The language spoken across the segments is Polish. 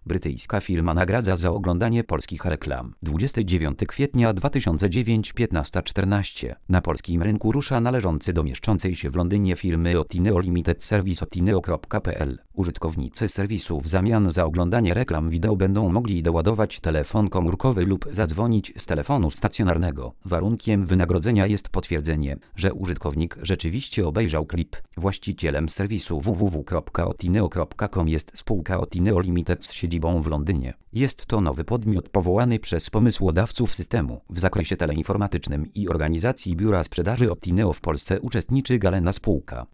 Brytyjska firma nagradza za oglądanie polskich reklam. 29 kwietnia 2009, 15:14. Na polskim rynku rusza należący do mieszczącej się w Londynie firmy Otineo Limited serwis otineo.pl. Użytkownicy serwisu w zamian za oglądanie reklam wideo będą mogli doładować telefon komórkowy lub zadzwonić z telefonu stacjonarnego. Warunkiem wynagrodzenia jest potwierdzenie, że użytkownik rzeczywiście obejrzał klip. Właścicielem serwisu www.otineo.com jest spółka Otineo Limited z siedzibą w Londynie. Jest to nowy podmiot powołany przez pomysłodawców systemu. W zakresie teleinformatycznym i organizacji biura sprzedaży Otineo w Polsce uczestniczy Galena spółka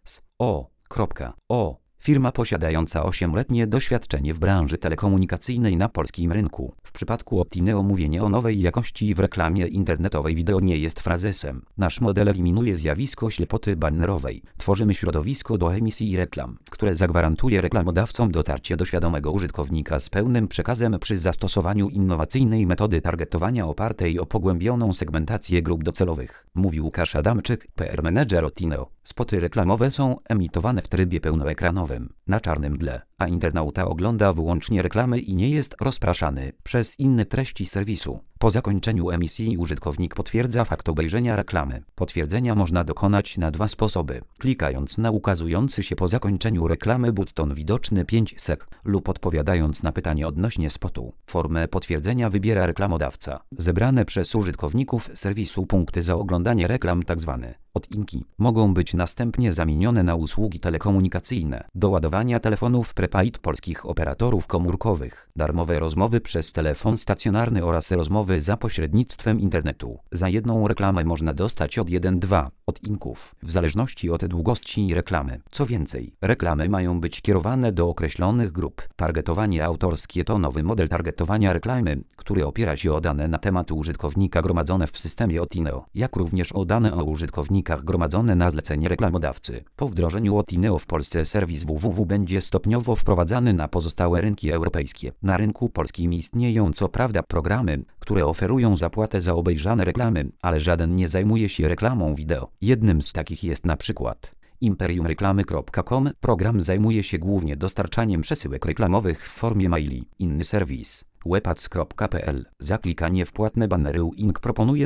z.o. Firma posiadająca 8-letnie doświadczenie w branży telekomunikacyjnej na polskim rynku. W przypadku Otineo mówienie o nowej jakości w reklamie internetowej wideo nie jest frazesem. Nasz model eliminuje zjawisko ślepoty banerowej. Tworzymy środowisko do emisji reklam, które zagwarantuje reklamodawcom dotarcie do świadomego użytkownika z pełnym przekazem przy zastosowaniu innowacyjnej metody targetowania opartej o pogłębioną segmentację grup docelowych. Mówi Łukasz Adamczyk, PR Manager Otineo. Spoty reklamowe są emitowane w trybie pełnoekranowym, na czarnym tle, a internauta ogląda wyłącznie reklamy i nie jest rozpraszany przez inne treści serwisu. Po zakończeniu emisji użytkownik potwierdza fakt obejrzenia reklamy. Potwierdzenia można dokonać na dwa sposoby. Klikając na ukazujący się po zakończeniu reklamy button widoczny 5 sek lub odpowiadając na pytanie odnośnie spotu. Formę potwierdzenia wybiera reklamodawca. Zebrane przez użytkowników serwisu punkty za oglądanie reklam tzw. odinki mogą być następnie zamienione na usługi telekomunikacyjne, do ładowania telefonów prepaid polskich operatorów komórkowych, darmowe rozmowy przez telefon stacjonarny oraz rozmowy za pośrednictwem internetu. Za jedną reklamę można dostać od 1-2 odinków, w zależności od długości reklamy. Co więcej, reklamy mają być kierowane do określonych grup. Targetowanie autorskie to nowy model targetowania reklamy, który opiera się o dane na temat użytkownika gromadzone w systemie Otineo, jak również o dane o użytkownikach gromadzone na zlecenie reklamodawcy. Po wdrożeniu Otineo w Polsce serwis www będzie stopniowo wprowadzany na pozostałe rynki europejskie. Na rynku polskim istnieją co prawda programy, które oferują zapłatę za obejrzane reklamy, ale żaden nie zajmuje się reklamą wideo. Jednym z takich jest na przykład imperiumreklamy.com. Program zajmuje się głównie dostarczaniem przesyłek reklamowych w formie maili. Inny serwis wepac.pl. Za klikanie w płatne banery Uink proponuje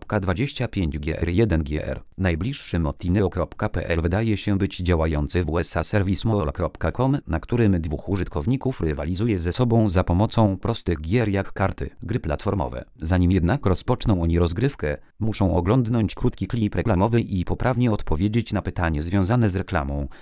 0,25 gr 1 gr. Najbliższym otineo.pl wydaje się być działający w USA serwis mall.com, na którym dwóch użytkowników rywalizuje ze sobą za pomocą prostych gier jak karty, gry platformowe. Zanim jednak rozpoczną oni rozgrywkę, muszą oglądnąć krótki klip reklamowy i poprawnie odpowiedzieć na pytanie związane z reklamą,